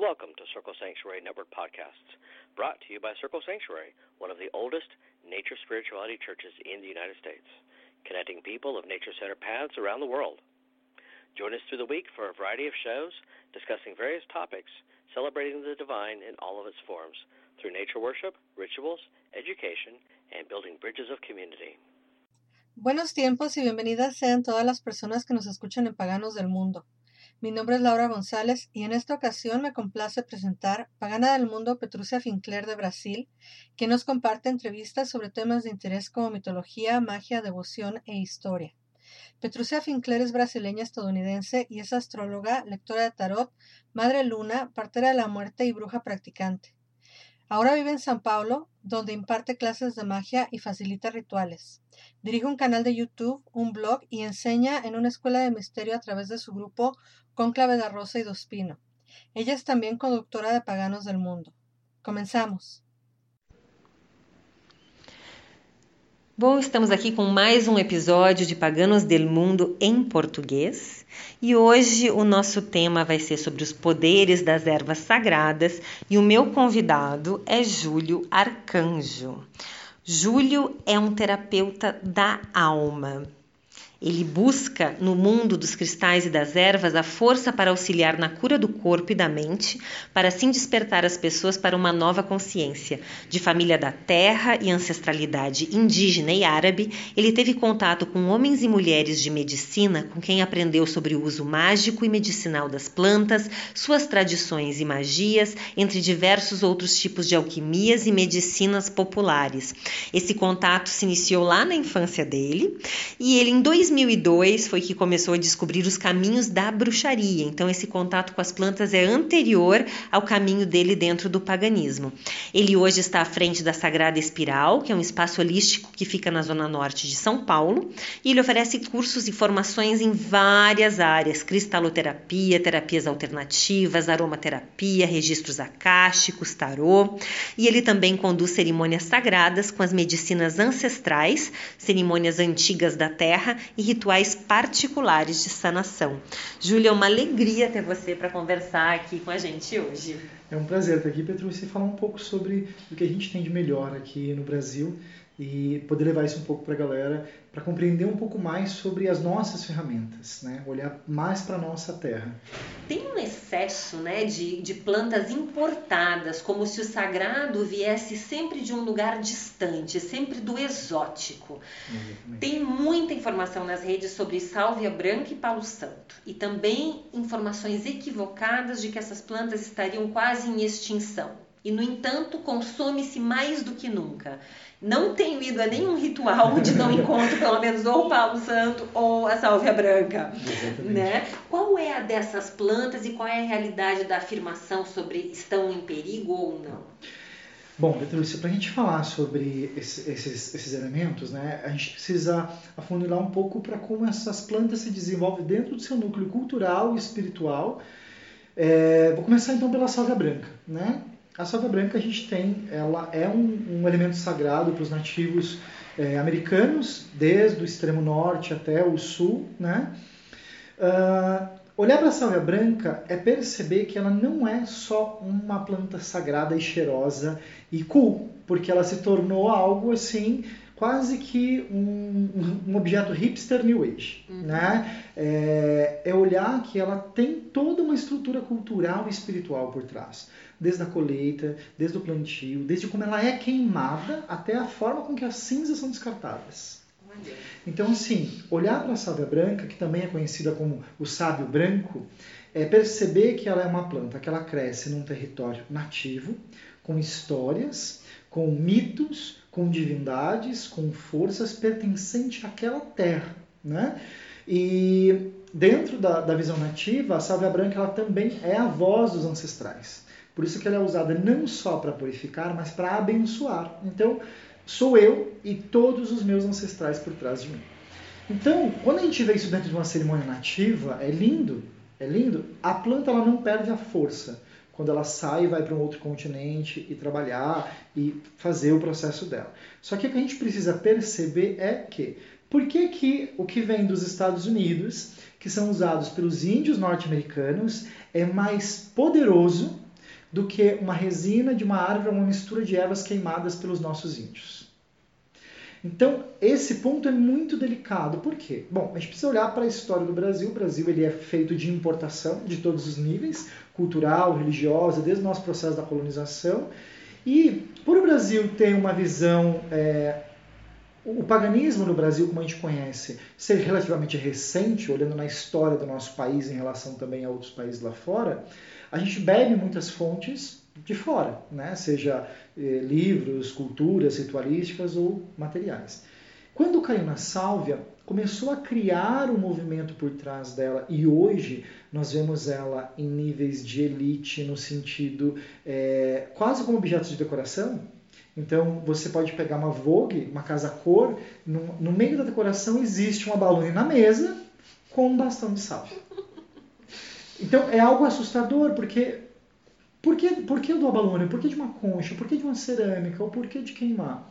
Welcome to Circle Sanctuary Network Podcasts, brought to you by Circle Sanctuary, one of the oldest nature spirituality churches in the United States, connecting people of nature-centered paths around the world. Join us through the week for a variety of shows discussing various topics, celebrating the divine in all of its forms, through nature worship, rituals, education, and building bridges of community. Buenos tiempos y bienvenidas sean todas las personas que nos escuchan en Paganos del Mundo. Mi nombre es Laura González y en esta ocasión me complace presentar Pagana del Mundo Petrucia Fincler de Brasil, quien nos comparte entrevistas sobre temas de interés como mitología, magia, devoción e historia. Petrucia Fincler es brasileña estadounidense y es astróloga, lectora de tarot, madre luna, partera de la muerte y bruja practicante. Ahora vive en San Paulo, donde imparte clases de magia y facilita rituales. Dirige un canal de YouTube, un blog y enseña en una escuela de misterio a través de su grupo Cónclave da Rosa y do Espino. Ella es también conductora de Paganos del Mundo. Comenzamos. Bom, estamos aqui com mais um episódio de Paganos del Mundo em português e hoje o nosso tema vai ser sobre os poderes das ervas sagradas e o meu convidado é Júlio Arcanjo. Júlio é um terapeuta da alma. Ele busca, no mundo dos cristais e das ervas, a força para auxiliar na cura do corpo e da mente, para assim despertar as pessoas para uma nova consciência. De família da terra e ancestralidade indígena e árabe, ele teve contato com homens e mulheres de medicina, com quem aprendeu sobre o uso mágico e medicinal das plantas, suas tradições e magias, entre diversos outros tipos de alquimias e medicinas populares. Esse contato se iniciou lá na infância dele, e ele, em 2002 foi que começou a descobrir os caminhos da bruxaria. Então esse contato com as plantas é anterior ao caminho dele dentro do paganismo. Ele hoje está à frente da Sagrada Espiral, que é um espaço holístico que fica na zona norte de São Paulo, e ele oferece cursos e formações em várias áreas: cristaloterapia, terapias alternativas, aromaterapia, registros acásticos, tarô, e ele também conduz cerimônias sagradas com as medicinas ancestrais, cerimônias antigas da terra e rituais particulares de sanação. Júlia, é uma alegria ter você para conversar aqui com a gente hoje. É um prazer estar aqui, Petrucia, e falar um pouco sobre o que a gente tem de melhor aqui no Brasil e poder levar isso um pouco para a galera, para compreender um pouco mais sobre as nossas ferramentas, né? Olhar mais para a nossa terra. Tem um excesso, né, de plantas importadas, como se o sagrado viesse sempre de um lugar distante, sempre do exótico. Exatamente. Tem muita informação nas redes sobre sálvia branca e palo santo, e também informações equivocadas de que essas plantas estariam quase em extinção. E, no entanto, consome-se mais do que nunca. Não tenho ido a nenhum ritual onde não encontro pelo menos ou o palo santo ou a sálvia branca. Né? Qual é a dessas plantas e qual é a realidade da afirmação sobre estão em perigo ou não? Bom, Petrucia, para a gente falar sobre esses elementos, né, a gente precisa afunilar um pouco para como essas plantas se desenvolvem dentro do seu núcleo cultural e espiritual. Vou começar então pela sálvia branca, né? A sálvia branca ela é um elemento sagrado para os nativos americanos, desde o extremo norte até o sul, né? Olhar para a sálvia branca é perceber que ela não é só uma planta sagrada e cheirosa e cool, porque ela se tornou algo assim, quase que um objeto hipster New Age. Né? É olhar que ela tem toda uma estrutura cultural e espiritual por trás. Desde a colheita, desde o plantio, desde como ela é queimada até a forma com que as cinzas são descartadas. Então, assim, olhar para a sálvia branca, que também é conhecida como o sábio branco, é perceber que ela é uma planta que ela cresce num território nativo, com histórias, com mitos, com divindades, com forças pertencentes àquela terra, né? E dentro da visão nativa, a sálvia branca ela também é a voz dos ancestrais. Por isso que ela é usada não só para purificar, mas para abençoar. Então, sou eu e todos os meus ancestrais por trás de mim. Então, quando a gente vê isso dentro de uma cerimônia nativa, é lindo. A planta ela não perde a força quando ela sai e vai para um outro continente e trabalhar e fazer o processo dela. Só que o que a gente precisa perceber é que, por que o que vem dos Estados Unidos, que são usados pelos índios norte-americanos, é mais poderoso do que uma resina de uma árvore, uma mistura de ervas queimadas pelos nossos índios. Então, esse ponto é muito delicado. Por quê? Bom, a gente precisa olhar para a história do Brasil. O Brasil ele é feito de importação de todos os níveis, cultural, religiosa, desde o nosso processo da colonização. E, por o Brasil ter uma visão... o paganismo no Brasil, como a gente conhece, ser relativamente recente, olhando na história do nosso país em relação também a outros países lá fora, a gente bebe muitas fontes de fora, né? Seja livros, culturas, ritualísticas ou materiais. Quando caiu na sálvia, começou a criar um movimento por trás dela e hoje nós vemos ela em níveis de elite no sentido quase como objetos de decoração. Então você pode pegar uma Vogue, uma casa-cor, no meio da decoração existe uma balone na mesa com um bastão de sálvia. Então é algo assustador, porque por que do abalone? Por que de uma concha? Por que de uma cerâmica? Ou por que de queimar?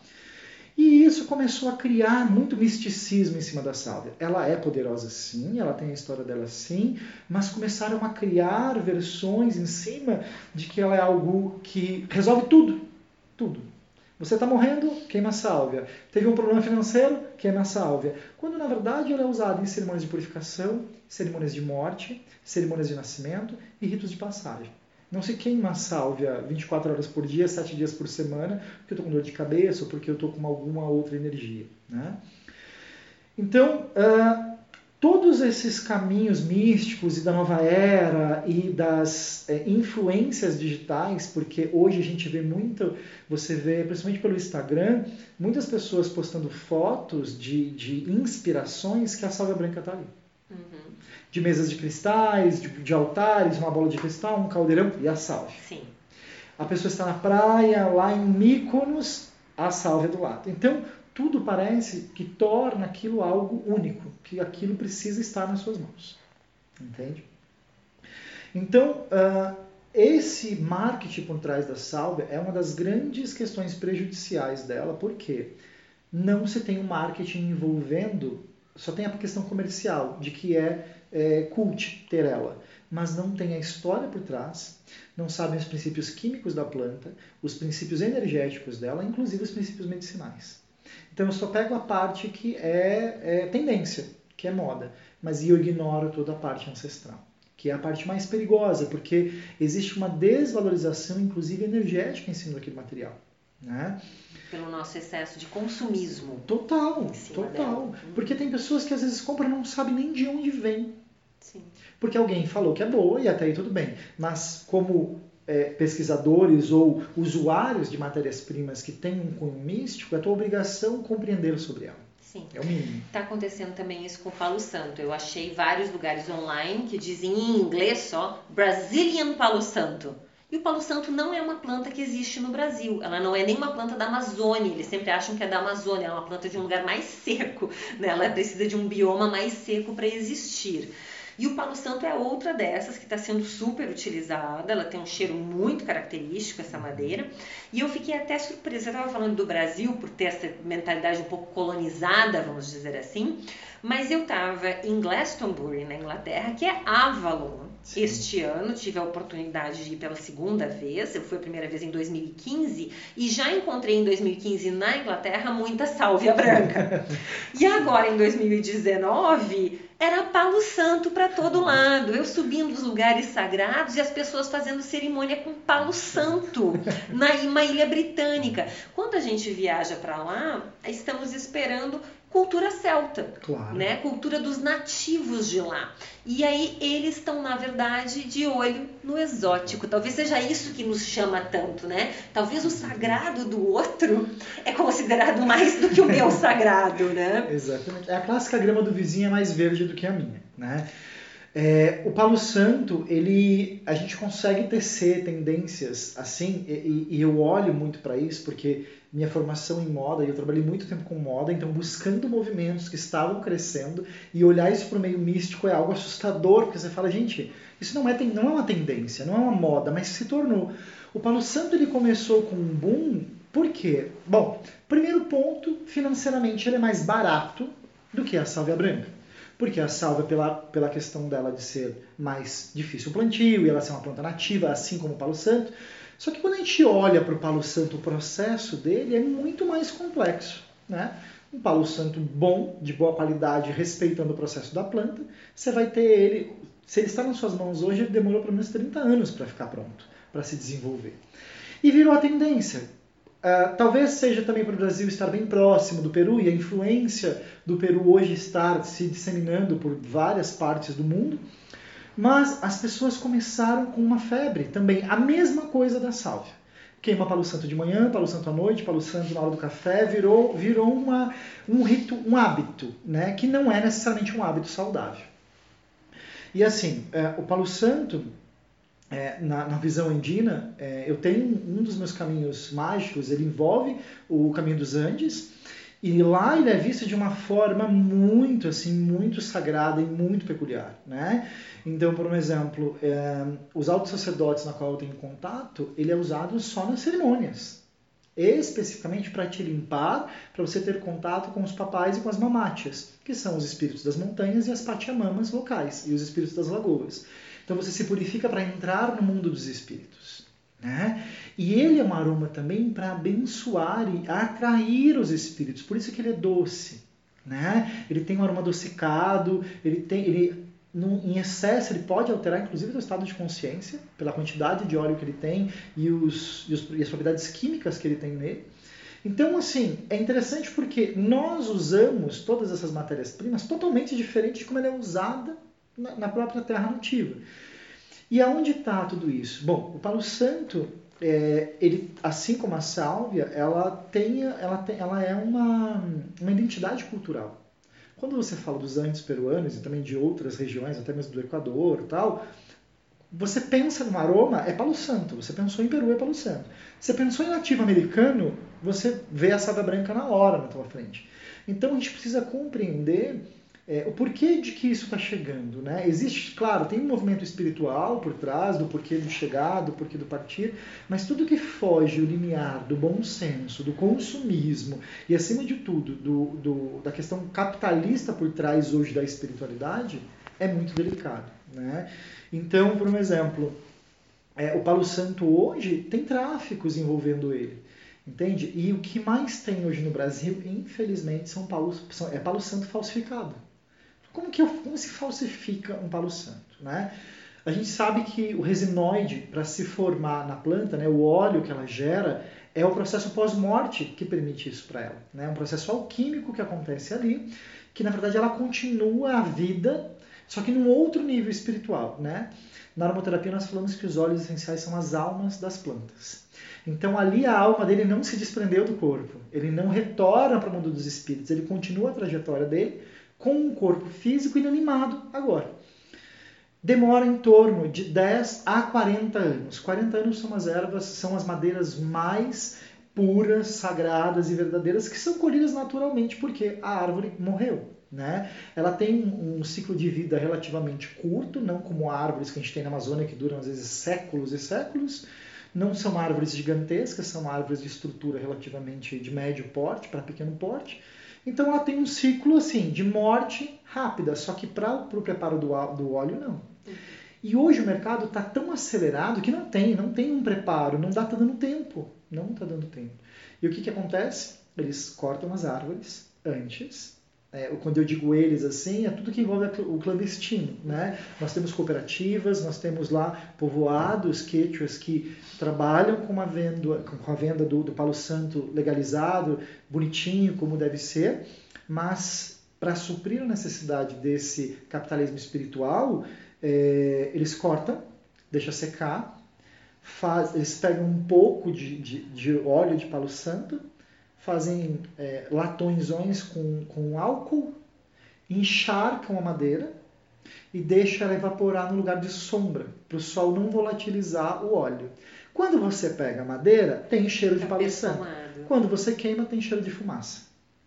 E isso começou a criar muito misticismo em cima da sálvia. Ela é poderosa sim, ela tem a história dela sim, mas começaram a criar versões em cima de que ela é algo que resolve tudo. Tudo. Você está morrendo, queima a sálvia. Teve um problema financeiro, queima a sálvia. Quando na verdade ela é usada em cerimônias de purificação, cerimônias de morte, cerimônias de nascimento e ritos de passagem. Não se queima a sálvia 24 horas por dia, 7 dias por semana, porque eu estou com dor de cabeça ou porque eu estou com alguma outra energia. Né? Então, todos esses caminhos místicos e da nova era e das influências digitais, porque hoje a gente vê muito, você vê, principalmente pelo Instagram, muitas pessoas postando fotos de inspirações que a sálvia branca está ali. Uhum. De mesas de cristais, de altares, uma bola de cristal, um caldeirão e a sálvia. Sim. A pessoa está na praia, lá em Mykonos, a sálvia do lado. Então, tudo parece que torna aquilo algo único, que aquilo precisa estar nas suas mãos. Entende? Então, esse marketing por trás da sálvia é uma das grandes questões prejudiciais dela, porque não se tem um marketing envolvendo, só tem a questão comercial, de que cult ter ela, mas não tem a história por trás, não sabem os princípios químicos da planta, os princípios energéticos dela, inclusive os princípios medicinais. Então eu só pego a parte que é tendência, que é moda, mas eu ignoro toda a parte ancestral, que é a parte mais perigosa, porque existe uma desvalorização, inclusive energética, em cima daquele material. Né? Pelo nosso excesso de consumismo. Total. Porque tem pessoas que às vezes compram e não sabem nem de onde vem. Sim. Porque alguém falou que é boa e até aí tudo bem. Mas como pesquisadores ou usuários de matérias-primas que têm um cunho místico, é tua obrigação compreender sobre ela. Sim. É o mínimo. Está acontecendo também isso com o Palo Santo. Eu achei vários lugares online que dizem em inglês só Brazilian Palo Santo. E o Palo Santo não é uma planta que existe no Brasil. Ela não é nem uma planta da Amazônia. Eles sempre acham que é da Amazônia. Ela é uma planta de um lugar mais seco. Né? Ela precisa de um bioma mais seco para existir. E o Palo Santo é outra dessas que está sendo super utilizada. Ela tem um cheiro muito característico, essa madeira. E eu fiquei até surpresa. Eu estava falando do Brasil por ter essa mentalidade um pouco colonizada, vamos dizer assim. Mas eu estava em Glastonbury, na Inglaterra, que é Avalon. Sim. Este ano tive a oportunidade de ir pela segunda vez. Eu fui a primeira vez em 2015 e já encontrei em 2015 na Inglaterra muita sálvia branca. E agora em 2019 era Palo Santo para todo lado. Eu subindo os lugares sagrados e as pessoas fazendo cerimônia com Palo Santo na uma ilha britânica. Quando a gente viaja para lá, estamos esperando cultura celta, claro. Né? Cultura dos nativos de lá. E aí eles estão, na verdade, de olho no exótico. Talvez seja isso que nos chama tanto, né? Talvez o sagrado do outro é considerado mais do que o meu sagrado, né? Exatamente. A clássica grama do vizinho é mais verde do que a minha, né? O Palo Santo, a gente consegue tecer tendências assim, e eu olho muito para isso, porque minha formação em moda, e eu trabalhei muito tempo com moda, então buscando movimentos que estavam crescendo, e olhar isso para o meio místico é algo assustador, porque você fala, gente, isso não é uma tendência, não é uma moda, mas se tornou. O Palo Santo ele começou com um boom, por quê? Bom, primeiro ponto, financeiramente ele é mais barato do que a sálvia branca. Porque a sálvia, pela questão dela de ser mais difícil o plantio e ela ser uma planta nativa, assim como o palo santo. Só que quando a gente olha para o palo santo, o processo dele é muito mais complexo, né? Um palo santo bom, de boa qualidade, respeitando o processo da planta, você vai ter ele, se ele está nas suas mãos hoje, ele demorou pelo menos 30 anos para ficar pronto, para se desenvolver. E virou a tendência. Talvez seja também para o Brasil estar bem próximo do Peru e a influência do Peru hoje estar se disseminando por várias partes do mundo, mas as pessoas começaram com uma febre também, a mesma coisa da sálvia. Queima palo santo de manhã, palo santo à noite, palo santo na hora do café, virou um rito, um hábito, né? Que não é necessariamente um hábito saudável. E assim, o palo santo, na visão andina, eu tenho um dos meus caminhos mágicos, ele envolve o caminho dos Andes, e lá ele é visto de uma forma muito, assim, muito sagrada e muito peculiar, né? Então, por um exemplo, os altos sacerdotes na qual eu tenho contato, ele é usado só nas cerimônias. Especificamente para te limpar, para você ter contato com os papais e com as mamátias, que são os espíritos das montanhas e as pachamamas locais, e os espíritos das lagoas. Então você se purifica para entrar no mundo dos espíritos, né? E ele é um aroma também para abençoar e atrair os espíritos, por isso que ele é doce, né? Ele tem um aroma adocicado, em excesso ele pode alterar inclusive o estado de consciência, pela quantidade de óleo que ele tem e as propriedades químicas que ele tem nele. Então, assim, é interessante porque nós usamos todas essas matérias-primas totalmente diferente de como ela é usada na própria terra nativa. E aonde está tudo isso? Bom, o palo santo, ele, assim como a sálvia, ela é uma identidade cultural. Quando você fala dos Andes peruanos e também de outras regiões, até mesmo do Equador e tal, você pensa no aroma, é palo santo. Você pensou em Peru, é palo santo. Você pensou em nativo americano, você vê a sálvia branca na hora na tua frente. Então a gente precisa compreender o porquê de que isso está chegando, né? Existe, claro, tem um movimento espiritual por trás do porquê do chegar, do porquê do partir, mas tudo que foge o limiar do bom senso, do consumismo e, acima de tudo, da questão capitalista por trás hoje da espiritualidade é muito delicado, né? Então, por um exemplo, o palo santo hoje tem tráficos envolvendo ele, entende? E o que mais tem hoje no Brasil, infelizmente, é palo santo falsificado. Como se falsifica um palo santo, né? A gente sabe que o resinoide, para se formar na planta, né, o óleo que ela gera, é o processo pós-morte que permite isso para ela. Né? É um processo alquímico que acontece ali, que na verdade ela continua a vida, só que num outro nível espiritual. Né? Na aromaterapia nós falamos que os óleos essenciais são as almas das plantas. Então ali a alma dele não se desprendeu do corpo, ele não retorna para o mundo dos espíritos, ele continua a trajetória dele, com um corpo físico inanimado agora. Demora em torno de 10 a 40 anos. 40 anos são as ervas, são as madeiras mais puras, sagradas e verdadeiras que são colhidas naturalmente porque a árvore morreu. Né? Ela tem um ciclo de vida relativamente curto, não como árvores que a gente tem na Amazônia que duram às vezes séculos e séculos. Não são árvores gigantescas, são árvores de estrutura relativamente de médio porte para pequeno porte. Então ela tem um ciclo assim de morte rápida, só que para o preparo do óleo não. E hoje o mercado está tão acelerado que não tem um preparo, não está dando tempo. Não está dando tempo. E o que acontece? Eles cortam as árvores antes. Quando eu digo eles assim, é tudo que envolve o clandestino. Né? Nós temos cooperativas, nós temos lá povoados, quechuas, que trabalham com a venda do palo santo legalizado, bonitinho, como deve ser, mas para suprir a necessidade desse capitalismo espiritual, eles cortam, deixam secar, eles pegam um pouco de óleo de palo santo, fazem latõezões com álcool, encharcam a madeira e deixam ela evaporar no lugar de sombra, para o sol não volatilizar o óleo. Quando você pega a madeira, tem cheiro de palo santo. Quando você queima, tem cheiro de fumaça.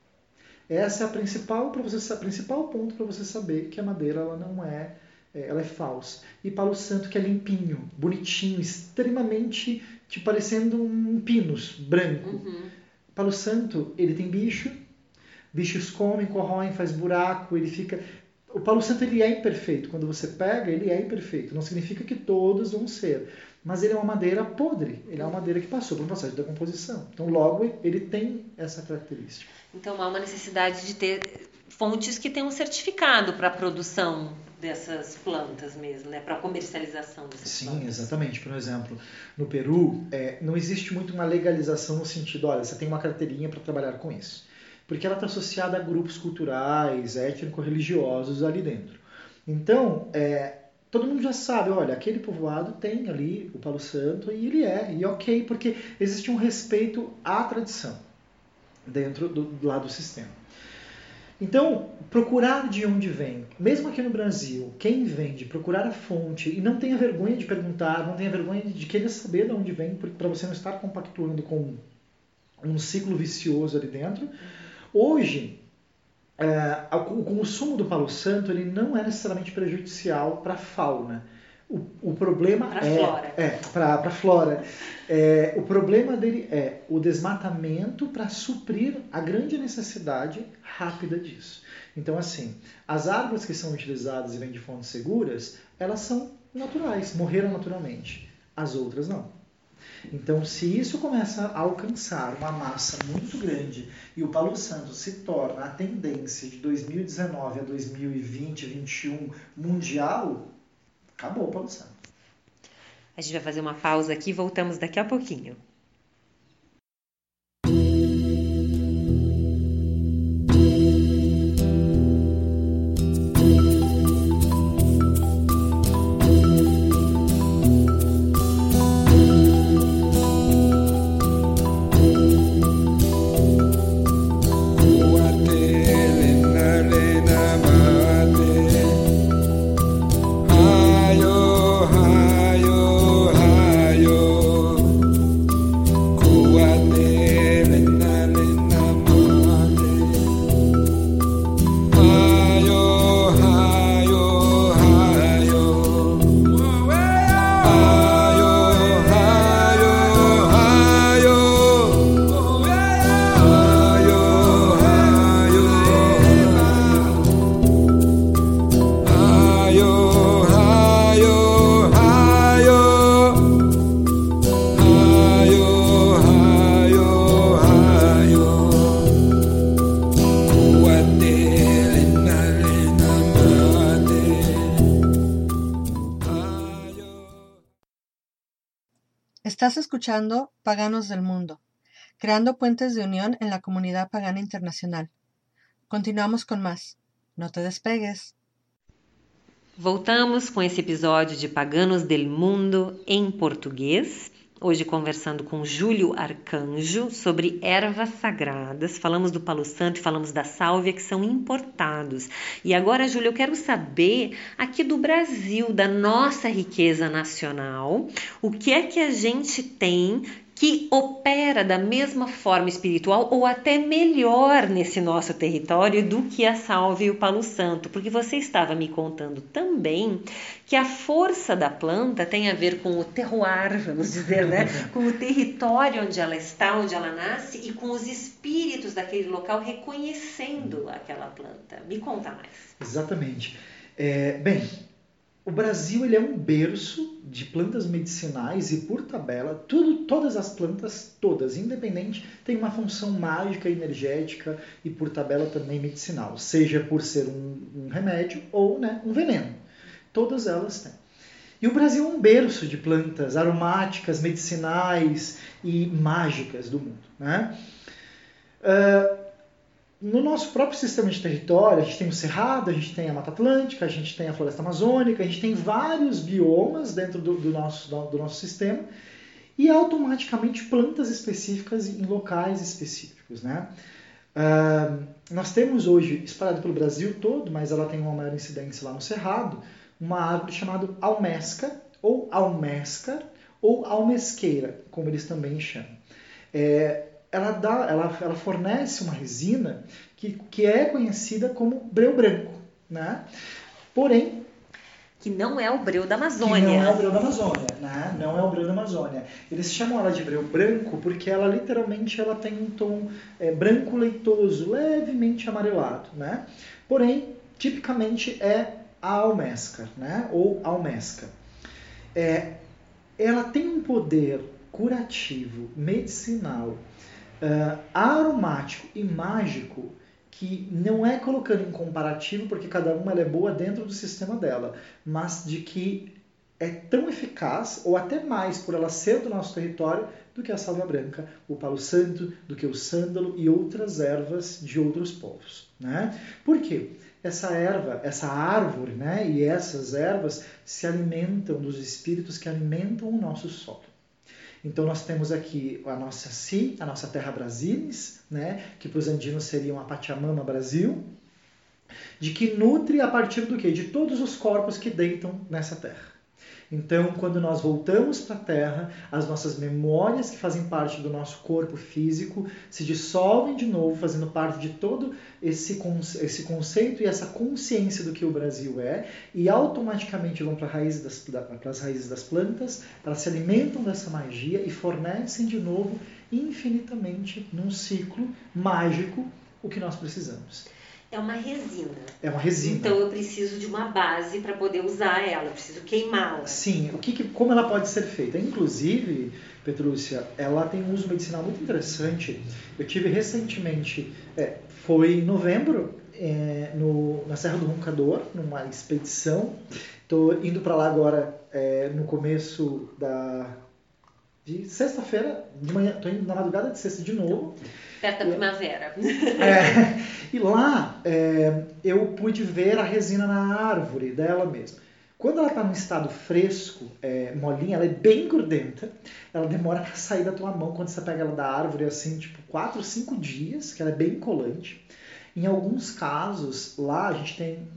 Essa é a principal ponto para você saber que a madeira ela é falsa. E palo santo que é limpinho, bonitinho, extremamente parecendo um pinus branco. Uhum. Palo santo, ele tem bichos comem, corroem, faz buraco, ele fica... o Palo Santo ele é imperfeito. Quando você pega, ele é imperfeito. Não significa que todos vão ser. Mas ele é uma madeira podre. Ele é uma madeira que passou por um processo de decomposição. Então, logo, ele tem essa característica. Então, há uma necessidade de ter fontes que tenham um certificado para a produção dessas plantas mesmo, né? Para a comercialização dessas plantas. Sim, exatamente. Por exemplo, no Peru, não existe muito uma legalização no sentido, olha, você tem uma carteirinha para trabalhar com isso. Porque ela está associada a grupos culturais, étnico-religiosos ali dentro. Então, todo mundo já sabe, olha, aquele povoado tem ali o Palo Santo e e ok, porque existe um respeito à tradição dentro lá do sistema. Então, procurar de onde vem, mesmo aqui no Brasil, quem vende, procurar a fonte e não tenha vergonha de perguntar, não tenha vergonha de querer saber de onde vem, para você não estar compactuando com um ciclo vicioso ali dentro. Hoje, o consumo do Palo Santo ele não é necessariamente prejudicial para a fauna. O problema para a flora. O problema dele é o desmatamento para suprir a grande necessidade rápida disso. Então, assim, as árvores que são utilizadas e vêm de fontes seguras, elas são naturais, morreram naturalmente. As outras não. Então, se isso começa a alcançar uma massa muito grande e o Palo Santo se torna a tendência de 2019 a 2020, 2021 mundial, acabou o Palo Santo. A gente vai fazer uma pausa aqui e voltamos daqui a pouquinho. Estás escuchando Paganos del Mundo, creando puentes de unión en la comunidad pagana internacional. Continuamos con más. No te despegues. Voltamos com esse episódio de Paganos del Mundo em português. Hoje conversando com Júlio Arcanjo sobre ervas sagradas. Falamos do Palo Santo e falamos da sálvia, que são importados. E agora, Júlio, eu quero saber aqui do Brasil, da nossa riqueza nacional, o que é que a gente tem que opera da mesma forma espiritual ou até melhor nesse nosso território do que a sálvia e o Palo Santo, porque você estava me contando também que a força da planta tem a ver com o terroir, vamos dizer, né? Com o território onde ela está, onde ela nasce e com os espíritos daquele local reconhecendo aquela planta. Me conta mais. Exatamente. Bem, o Brasil ele é um berço de plantas medicinais e, por tabela, todas as plantas, todas, independente, têm uma função mágica, energética e, por tabela, também medicinal, seja por ser um remédio ou, né, um veneno. Todas elas têm. E o Brasil é um berço de plantas aromáticas, medicinais e mágicas do mundo, né? No nosso próprio sistema de território, a gente tem o Cerrado, a gente tem a Mata Atlântica, a gente tem a Floresta Amazônica, a gente tem vários biomas dentro do nosso sistema e automaticamente plantas específicas em locais específicos, né? Nós temos hoje, espalhado pelo Brasil todo, mas ela tem uma maior incidência lá no Cerrado, uma árvore chamada almesca, ou almescar, ou almesqueira, como eles também chamam. Ela fornece uma resina que é conhecida como breu branco, né? Porém, que não é o breu da Amazônia. Que não é o breu da Amazônia, né? Não é o breu da Amazônia. Eles chamam ela de breu branco porque ela literalmente tem um tom branco leitoso, levemente amarelado, né? Porém, tipicamente é a almesca, né? Ou almesca. Ela tem um poder curativo, medicinal, aromático e mágico que não é colocando em comparativo, porque cada uma ela é boa dentro do sistema dela, mas de que é tão eficaz, ou até mais por ela ser do nosso território, do que a sálvia branca, o palo santo, do que o sândalo e outras ervas de outros povos, né? Por quê? Essa erva, essa árvore, né, e essas ervas se alimentam dos espíritos que alimentam o nosso solo. Então nós temos aqui a nossa Si, a nossa terra brasilis, né, que para os andinos seriam a Pachamama Brasil, de que nutre a partir do quê? De todos os corpos que deitam nessa terra. Então, quando nós voltamos para a Terra, as nossas memórias que fazem parte do nosso corpo físico se dissolvem de novo, fazendo parte de todo esse conceito e essa consciência do que o Brasil é, e automaticamente vão para as raízes das plantas, elas se alimentam dessa magia e fornecem de novo, infinitamente, num ciclo mágico, o que nós precisamos. É uma resina. É uma resina. Então eu preciso de uma base para poder usar ela, eu preciso queimá-la. Sim, como ela pode ser feita? Inclusive, Petrúcia, ela tem um uso medicinal muito interessante. Eu tive recentemente, foi em novembro, na Serra do Roncador, numa expedição. Estou indo para lá agora no começo de sexta-feira, de manhã, estou indo na madrugada de sexta de novo. Perto da primavera. E lá eu pude ver a resina na árvore dela mesma. Quando ela está num estado fresco, molinha, ela é bem grudenta, ela demora para sair da tua mão quando você pega ela da árvore, assim, tipo 4 ou 5 dias, que ela é bem colante. Em alguns casos, lá a gente tem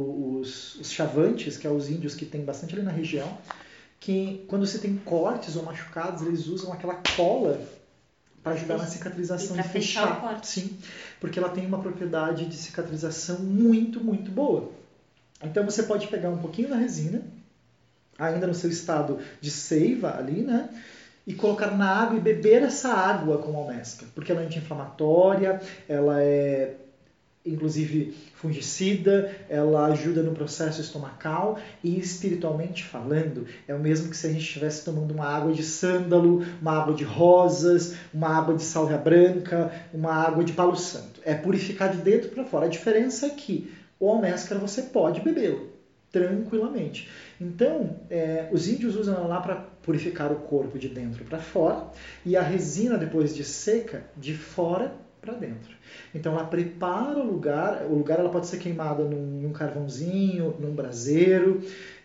os chavantes, que são os índios que tem bastante ali na região, que quando você tem cortes ou machucados, eles usam aquela cola para ajudar na cicatrização e fechar o corte. Sim, porque ela tem uma propriedade de cicatrização muito, muito boa. Então você pode pegar um pouquinho da resina, ainda no seu estado de seiva ali, né? E colocar na água e beber essa água com almesca, porque ela é anti-inflamatória, ela é inclusive fungicida, ela ajuda no processo estomacal e espiritualmente falando, é o mesmo que se a gente estivesse tomando uma água de sândalo, uma água de rosas, uma água de sálvia branca, uma água de palo santo. É purificar de dentro para fora. A diferença é que o almescar você pode bebê-lo tranquilamente. Então, os índios usam ela lá para purificar o corpo de dentro para fora e a resina, depois de seca, de fora para dentro. Então ela prepara o lugar ela pode ser queimada num carvãozinho, num braseiro,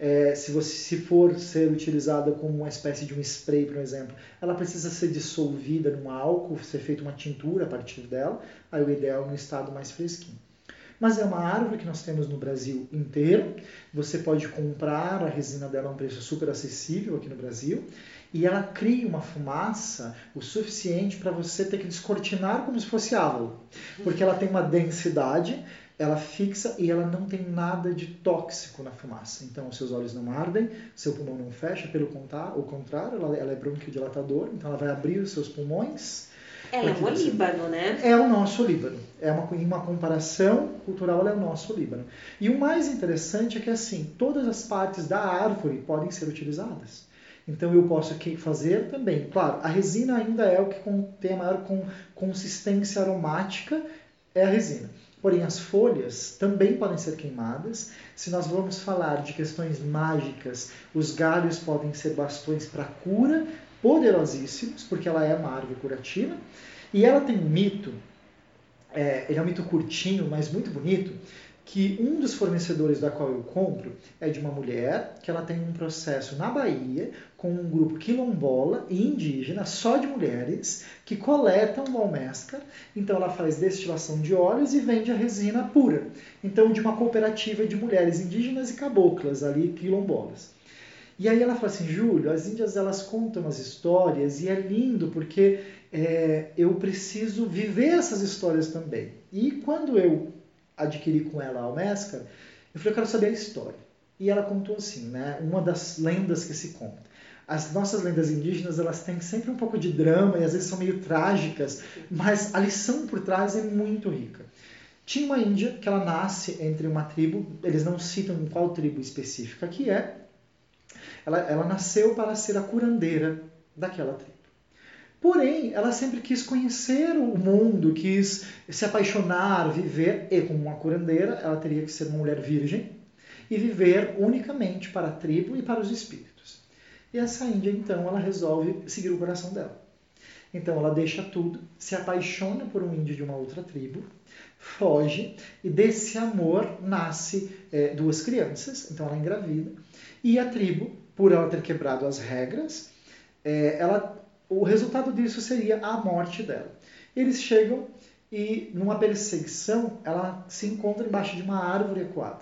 se for ser utilizada como uma espécie de um spray, por exemplo, ela precisa ser dissolvida num álcool, ser feita uma tintura a partir dela, aí o ideal é no estado mais fresquinho. Mas é uma árvore que nós temos no Brasil inteiro, você pode comprar a resina dela a um preço super acessível aqui no Brasil, e ela cria uma fumaça o suficiente para você ter que descortinar como se fosse ávolo, porque ela tem uma densidade, ela fixa e ela não tem nada de tóxico na fumaça. Então, os seus olhos não ardem, seu pulmão não fecha, pelo contrário, ela é bronquiodilatadora, então ela vai abrir os seus pulmões. Ela é um olíbano, né? É o nosso olíbano. Em uma comparação cultural, ela é o nosso olíbano. E o mais interessante é que, assim, todas as partes da árvore podem ser utilizadas. Então eu posso fazer também. Claro, a resina ainda é o que tem a maior consistência aromática, é a resina. Porém, as folhas também podem ser queimadas. Se nós vamos falar de questões mágicas, os galhos podem ser bastões para cura, poderosíssimos, porque ela é uma árvore curativa. E ela tem um mito, ele é um mito curtinho, mas muito bonito, que um dos fornecedores da qual eu compro é de uma mulher que ela tem um processo na Bahia com um grupo quilombola e indígena, só de mulheres, que coletam o almescar. Então ela faz destilação de óleos e vende a resina pura. Então de uma cooperativa de mulheres indígenas e caboclas ali, quilombolas. E aí ela fala assim, Júlio, as índias elas contam as histórias e é lindo porque eu preciso viver essas histórias também. E quando eu adquiri com ela a almescar, eu falei, eu quero saber a história. E ela contou assim, né, uma das lendas que se conta. As nossas lendas indígenas, elas têm sempre um pouco de drama e às vezes são meio trágicas, mas a lição por trás é muito rica. Tinha uma índia que ela nasce entre uma tribo, eles não citam qual tribo específica que é, ela nasceu para ser a curandeira daquela tribo. Porém, ela sempre quis conhecer o mundo, quis se apaixonar, viver, e como uma curandeira, ela teria que ser uma mulher virgem e viver unicamente para a tribo e para os espíritos. E essa índia, então, ela resolve seguir o coração dela. Então, ela deixa tudo, se apaixona por um índio de uma outra tribo, foge, e desse amor nasce 2 crianças, então ela engravida, e a tribo, por ela ter quebrado as regras, o resultado disso seria a morte dela. Eles chegam e, numa perseguição, ela se encontra embaixo de uma árvore ecoada.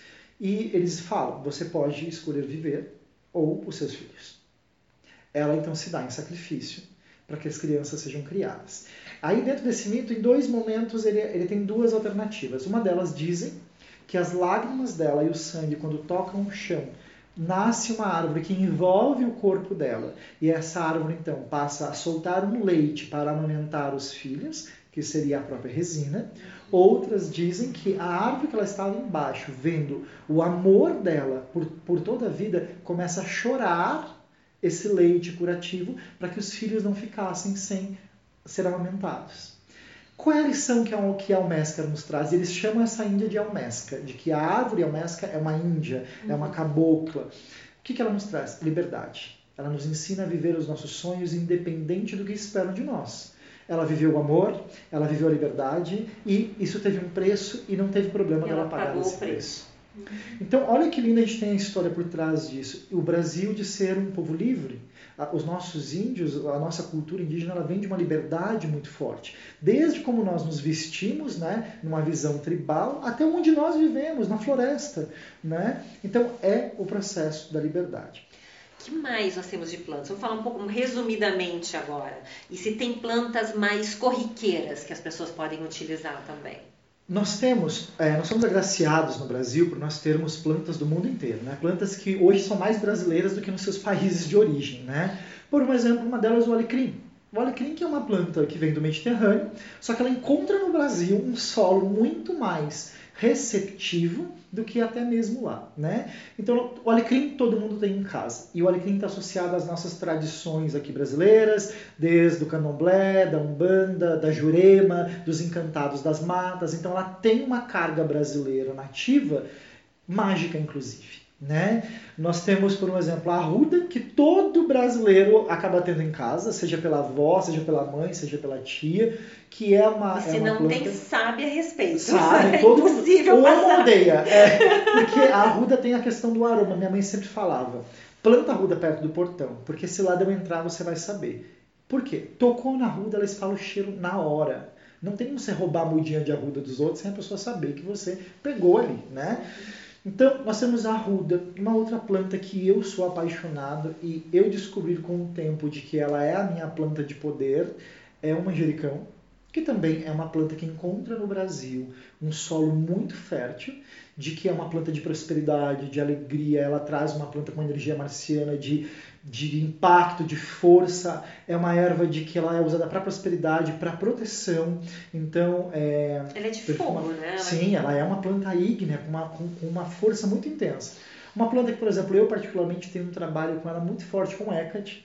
E eles falam, você pode escolher viver ou os seus filhos. Ela, então, se dá em sacrifício para que as crianças sejam criadas. Aí, dentro desse mito, em 2 momentos, ele tem 2 alternativas. Uma delas dizem que as lágrimas dela e o sangue, quando tocam o chão, nasce uma árvore que envolve o corpo dela. E essa árvore, então, passa a soltar um leite para amamentar os filhos, que seria a própria resina. Outras dizem que a árvore que ela estava embaixo, vendo o amor dela por toda a vida, começa a chorar esse leite curativo para que os filhos não ficassem sem ser amamentados. Qual é a lição que a Almescar nos traz? Eles chamam essa índia de Almesca, de que a árvore Almesca é uma índia, é uma cabocla. O que ela nos traz? Liberdade. Ela nos ensina a viver os nossos sonhos independente do que esperam de nós. Ela viveu o amor, ela viveu a liberdade, e isso teve um preço e não teve problema dela pagar esse preço. Então, olha que linda a gente tem a história por trás disso. O Brasil de ser um povo livre. Os nossos índios, a nossa cultura indígena, ela vem de uma liberdade muito forte. Desde como nós nos vestimos, né, numa visão tribal, até onde nós vivemos, na floresta. Né? Então, é o processo da liberdade. O que mais nós temos de plantas? Vamos falar um pouco resumidamente agora. E se tem plantas mais corriqueiras que as pessoas podem utilizar também? Nós somos agraciados no Brasil por nós termos plantas do mundo inteiro, né? Plantas que hoje são mais brasileiras do que nos seus países de origem, né? Por um exemplo, uma delas é o alecrim. O alecrim, que é uma planta que vem do Mediterrâneo, só que ela encontra no Brasil um solo muito mais receptivo do que até mesmo lá, né? Então, o alecrim todo mundo tem em casa. E o alecrim está associado às nossas tradições aqui brasileiras, desde o candomblé, da umbanda, da jurema, dos encantados das matas. Então, ela tem uma carga brasileira nativa, mágica inclusive. Né? Nós temos, por um exemplo, a arruda, que todo brasileiro acaba tendo em casa, seja pela avó, seja pela mãe, seja pela tia, que é uma. E se não planta... tem, sabe a respeito. Sabe, todo mundo ama odeia. Porque a arruda tem a questão do aroma. Minha mãe sempre falava: planta a arruda perto do portão, porque se lá eu entrar, você vai saber. Por quê? Tocou na arruda, ela espalha o cheiro na hora. Não tem como você roubar a mudinha de arruda dos outros sem a pessoa saber que você pegou ali, né? Então, nós temos a arruda, uma outra planta que eu sou apaixonado e eu descobri com o tempo de que ela é a minha planta de poder, é o manjericão, que também é uma planta que encontra no Brasil um solo muito fértil, de que é uma planta de prosperidade, de alegria, ela traz uma planta com energia marciana, de impacto, de força, é uma erva de que ela é usada para prosperidade, para proteção, então... Ela é de fogo, né? Sim, ela é uma planta ígnea, com uma força muito intensa. Uma planta que, por exemplo, eu particularmente tenho um trabalho com ela muito forte com Hecate,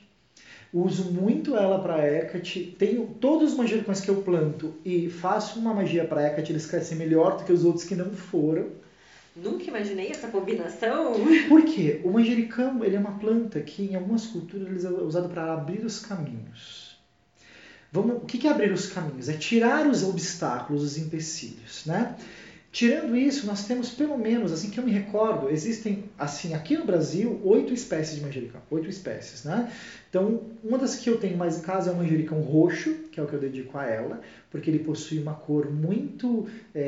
uso muito ela para Hecate, tenho todos os manjericões que eu planto e faço uma magia para Hecate, eles crescem melhor do que os outros que não foram. Nunca imaginei essa combinação. Por quê? O manjericão, ele é uma planta que em algumas culturas é usado para abrir os caminhos. O que é abrir os caminhos? É tirar os obstáculos, os empecilhos, né? Tirando isso, nós temos pelo menos, assim que eu me recordo, existem, assim, aqui no Brasil, 8 espécies de manjericão. 8 espécies, né? Então, uma das que eu tenho mais em casa é o manjericão roxo, que é o que eu dedico a ela, porque ele possui uma cor muito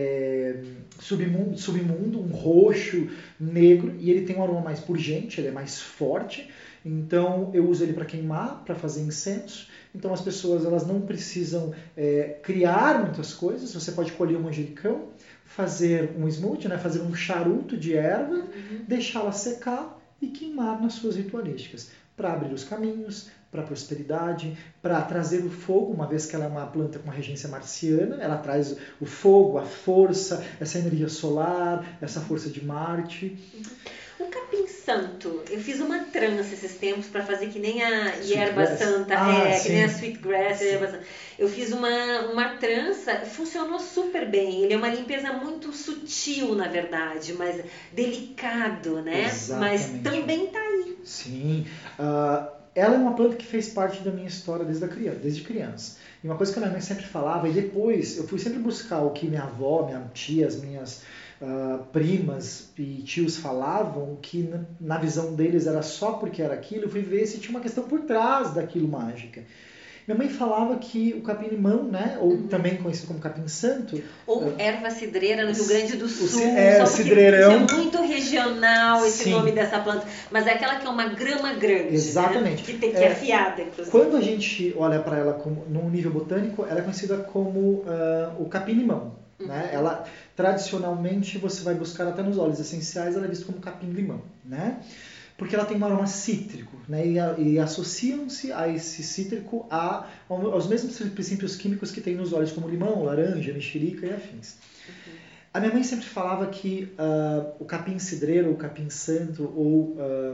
submundo, um roxo negro, e ele tem um aroma mais purgente, ele é mais forte. Então, eu uso ele para queimar, para fazer incenso. Então, as pessoas elas não precisam criar muitas coisas. Você pode colher um manjericão, fazer um smoothie, né? Fazer um charuto de erva, deixá-la secar e queimar nas suas ritualísticas. para abrir os caminhos, para a prosperidade, para trazer o fogo, uma vez que ela é uma planta com uma regência marciana, ela traz o fogo, a força, essa energia solar, essa força de Marte. O capim-santo, eu fiz uma trança esses tempos para fazer que nem a erva santa, que nem a sweetgrass, eu fiz uma trança, funcionou super bem, ele é uma limpeza muito sutil, na verdade, mas delicado, né? Exatamente. Mas também tá aí. Sim, ela é uma planta que fez parte da minha história desde criança. E uma coisa que a minha mãe sempre falava, e depois eu fui sempre buscar o que minha avó, minha tia, as minhas primas e tios falavam, que na visão deles era só porque era aquilo, eu fui ver se tinha uma questão por trás daquilo mágica. Minha mãe falava que o capim-limão, né, ou também conhecido como capim-santo... Ou erva cidreira no Rio Grande do Sul. O cidreirão. Isso é muito regional, esse nome dessa planta. Mas é aquela que é uma grama grande. Exatamente. Né? Que é afiada, inclusive. Quando a gente olha para ela num nível botânico, ela é conhecida como o capim-limão. Né? Ela, tradicionalmente, você vai buscar até nos óleos essenciais, ela é vista como capim-limão. Né? Porque ela tem um aroma cítrico, né? E associam-se a esse cítrico aos mesmos princípios químicos que tem nos óleos, como limão, laranja, mexerica e afins. A minha mãe sempre falava que o capim cidreiro, o capim santo, ou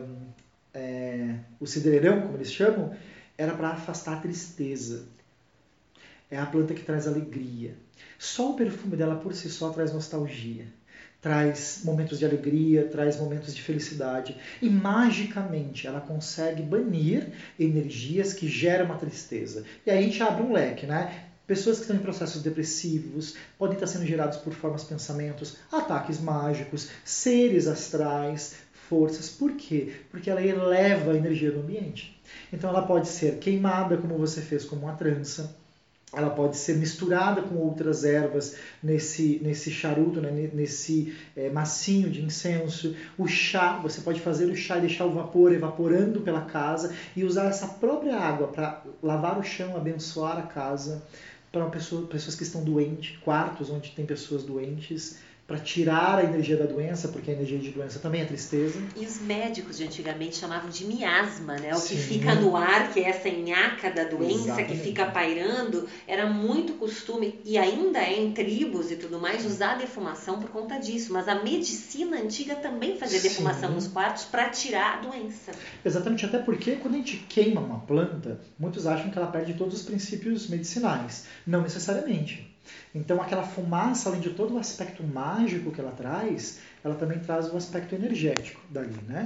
o cidreirão, como eles chamam, era para afastar a tristeza. É a planta que traz alegria. Só o perfume dela por si só traz nostalgia. Traz momentos de alegria, traz momentos de felicidade. E magicamente ela consegue banir energias que geram uma tristeza. E aí a gente abre um leque, né? Pessoas que estão em processos depressivos podem estar sendo gerados por formas, pensamentos, ataques mágicos, seres astrais, forças. Por quê? Porque ela eleva a energia do ambiente. Então ela pode ser queimada, como você fez, como uma trança. Ela pode ser misturada com outras ervas nesse charuto, né? Nesse massinho de incenso. O chá, você pode fazer o chá e deixar o vapor evaporando pela casa e usar essa própria água para lavar o chão, abençoar a casa, para pessoas que estão doentes, quartos onde tem pessoas doentes, para tirar a energia da doença, porque a energia de doença também é tristeza. E os médicos de antigamente chamavam de miasma, né? O que fica no ar, que é essa nhaca da doença. Exatamente. Que fica pairando, era muito costume, e ainda é em tribos e tudo mais, usar a defumação por conta disso. Mas a medicina antiga também fazia defumação nos quartos para tirar a doença. Exatamente, até porque quando a gente queima uma planta, muitos acham que ela perde todos os princípios medicinais. Não necessariamente. Então aquela fumaça, além de todo o aspecto mágico que ela traz, ela também traz o aspecto energético dali, né?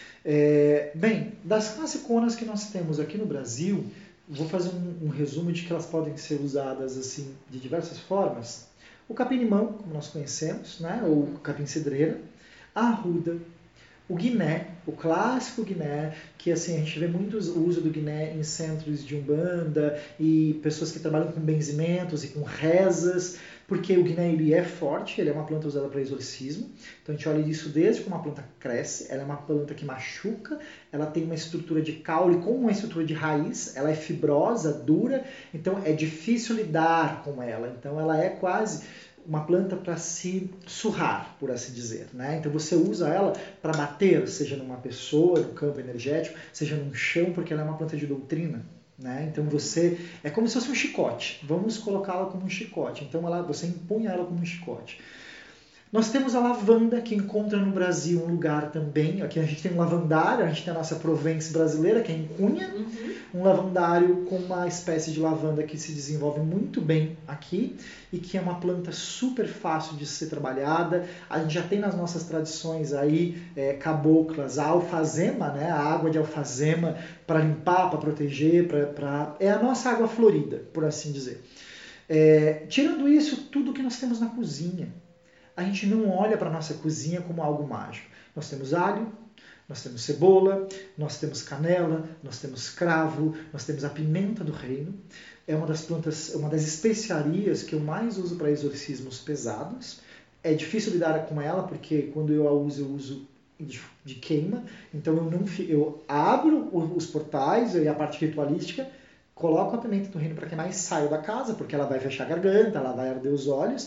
Bem, das classiconas que nós temos aqui no Brasil, vou fazer um resumo de que elas podem ser usadas assim de diversas formas. O capim-limão, como nós conhecemos, né? Ou capim-cidreira, a arruda, o guiné, o clássico guiné, que assim, a gente vê muito o uso do guiné em centros de umbanda e pessoas que trabalham com benzimentos e com rezas, porque o guiné ele é forte, ele é uma planta usada para exorcismo. Então a gente olha isso desde como a planta cresce, ela é uma planta que machuca, ela tem uma estrutura de caule com uma estrutura de raiz, ela é fibrosa, dura, então é difícil lidar com ela. Então ela é quase uma planta para se surrar, por assim dizer. Né? Então você usa ela para bater, seja numa pessoa, no campo energético, seja num chão, porque ela é uma planta de doutrina. Né? Então você... É como se fosse um chicote. Vamos colocá-la como um chicote. Então você empunha ela como um chicote. Nós temos a lavanda, que encontra no Brasil um lugar também. Aqui a gente tem um lavandário, a gente tem a nossa Provence brasileira, que é em Cunha. Um lavandário com uma espécie de lavanda que se desenvolve muito bem aqui e que é uma planta super fácil de ser trabalhada. A gente já tem nas nossas tradições aí caboclas a alfazema, né? A água de alfazema para limpar, para proteger, é a nossa água florida, por assim dizer. Tirando isso, tudo que nós temos na cozinha. A gente não olha para a nossa cozinha como algo mágico. Nós temos alho, nós temos cebola, nós temos canela, nós temos cravo, nós temos a pimenta do reino. É uma das plantas, uma das especiarias que eu mais uso para exorcismos pesados. É difícil lidar com ela, porque quando eu uso de queima. Então eu abro os portais e a parte ritualística, coloco a pimenta do reino para queimar e saio da casa, porque ela vai fechar a garganta, ela vai arder os olhos.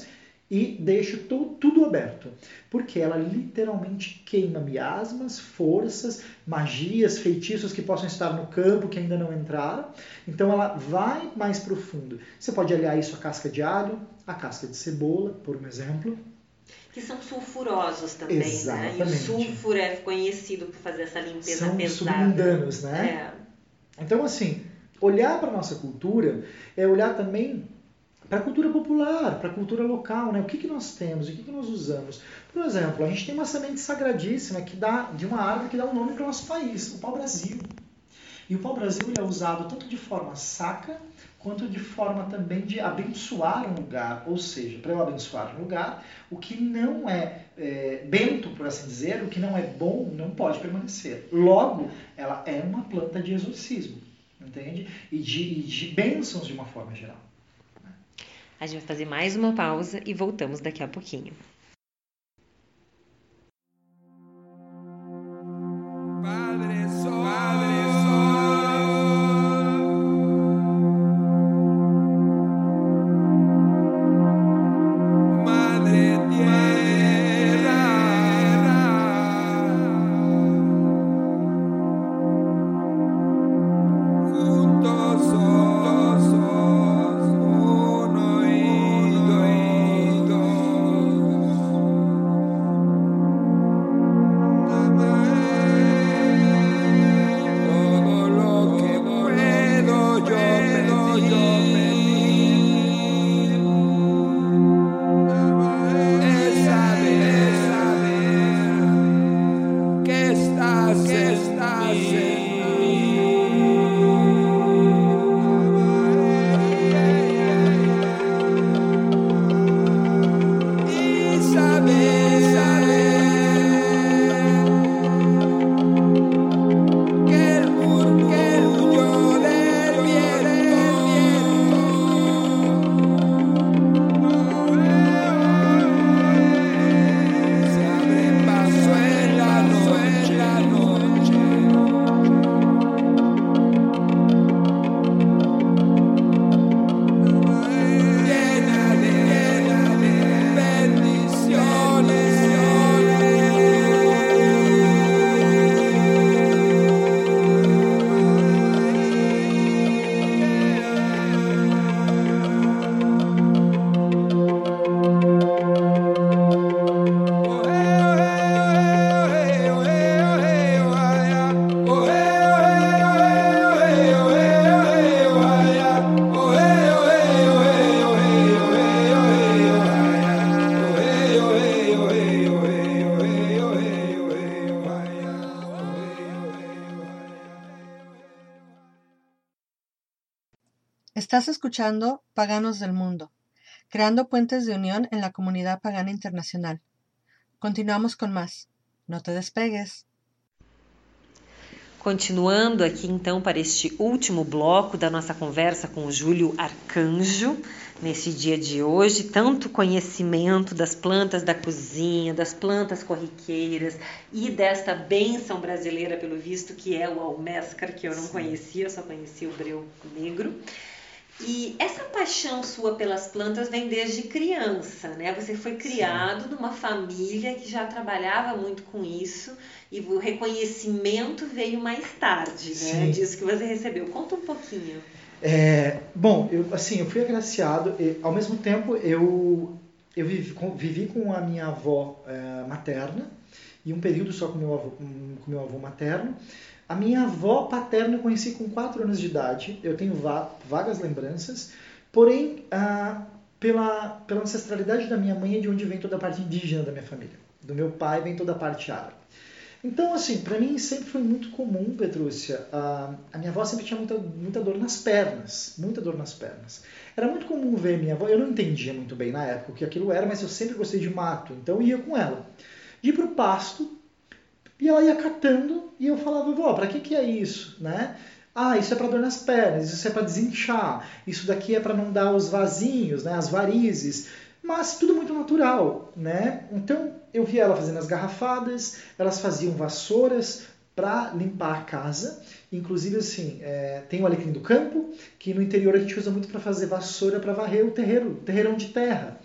e deixo tudo aberto, porque ela literalmente queima miasmas, forças, magias, feitiços que possam estar no campo que ainda não entraram. Então ela vai mais profundo. Você pode aliar isso à casca de alho, à casca de cebola, por um exemplo. Que são sulfurosos também, exatamente, né? E o sulfuro é conhecido por fazer essa limpeza são pesada. submundanos, né? Então, assim, olhar para a nossa cultura é olhar também para a cultura popular, para a cultura local, né? O que nós temos, o que nós usamos. Por exemplo, a gente tem uma semente sagradíssima de uma árvore que dá um nome para o nosso país, o pau-brasil. E o pau-brasil ele é usado tanto de forma sacra, quanto de forma também de abençoar um lugar. Ou seja, para eu abençoar um lugar, o que não é bento, por assim dizer, o que não é bom, não pode permanecer. Logo, ela é uma planta de exorcismo, entende? E de bênçãos de uma forma geral. A gente vai fazer mais uma pausa e voltamos daqui a pouquinho. Padre Sol, Madre Tierra, juntos somos uno y dos. Todo lo que puedo yo pedir es saber que estás en mí y saber que el murmullo del viento se abre paso en la noche. Llena de bendiciones. Estás escuchando Paganos del Mundo, creando puentes de unión en la comunidad pagana internacional. Continuamos con más. No te despegues. Continuando aqui então para este último bloco da nossa conversa com o Júlio Arcanjo, nesse dia de hoje, tanto conhecimento das plantas da cozinha, das plantas corriqueiras e desta bênção brasileira, pelo visto, que é o alméscar, que eu não conhecia, eu só conhecia o breu negro. E essa paixão sua pelas plantas vem desde criança, né? Você foi criado numa família que já trabalhava muito com isso e o reconhecimento veio mais tarde, né? Disso que você recebeu. Conta um pouquinho. Bom, eu fui agraciado. Ao mesmo tempo, eu vivi com a minha avó materna e um período só com meu avô materno. A minha avó paterna eu conheci com 4 anos de idade. Eu tenho vagas lembranças, porém, pela ancestralidade da minha mãe é de onde vem toda a parte indígena da minha família. Do meu pai vem toda a parte árabe. Então, assim, para mim sempre foi muito comum, Petrúcia, a minha avó sempre tinha muita dor nas pernas, muita dor nas pernas. Era muito comum ver minha avó, eu não entendia muito bem na época o que aquilo era, mas eu sempre gostei de mato, então eu ia com ela. Ia pro pasto, e ela ia catando, e eu falava, vó, pra que é isso, né? Isso é para dor nas pernas, isso é para desinchar, isso daqui é para não dar os vasinhos, né, as varizes, mas tudo muito natural, né? Então eu via ela fazendo as garrafadas, elas faziam vassouras para limpar a casa, inclusive assim, tem o alecrim do campo, que no interior a gente usa muito para fazer vassoura para varrer o terreirão de terra.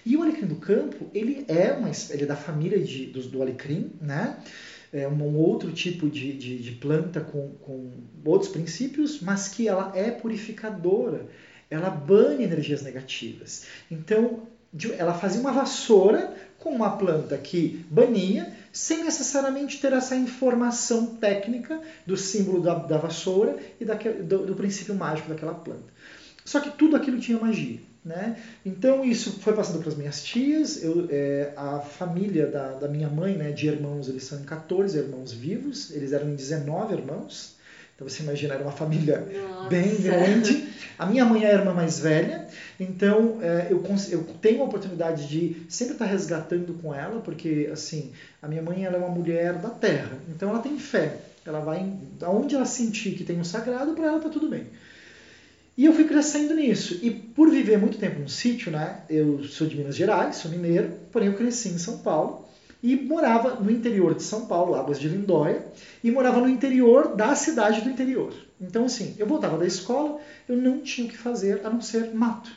E o alecrim do campo, ele é da família do alecrim, né? É um outro tipo de planta com outros princípios, mas que ela é purificadora, ela bane energias negativas. Então, ela fazia uma vassoura com uma planta que bania, sem necessariamente ter essa informação técnica do símbolo da vassoura e do princípio mágico daquela planta. Só que tudo aquilo tinha magia, né? Então isso foi passando para as minhas tias. A família da minha mãe, né, de irmãos, eles são em 14 irmãos vivos, eles eram em 19 irmãos. Então você imagina, era uma família bem grande. A minha mãe é a irmã mais velha, então eu tenho a oportunidade de sempre estar resgatando com ela, porque assim, a minha mãe ela é uma mulher da terra, então ela tem fé. Ela vai aonde ela sentir que tem um sagrado, para ela tá tudo bem. E eu fui crescendo nisso. E por viver muito tempo num sítio, né? Eu sou de Minas Gerais, sou mineiro, porém eu cresci em São Paulo e morava no interior de São Paulo, Águas de Lindóia, e morava no interior da cidade do interior. Então, assim, eu voltava da escola, eu não tinha o que fazer a não ser mato.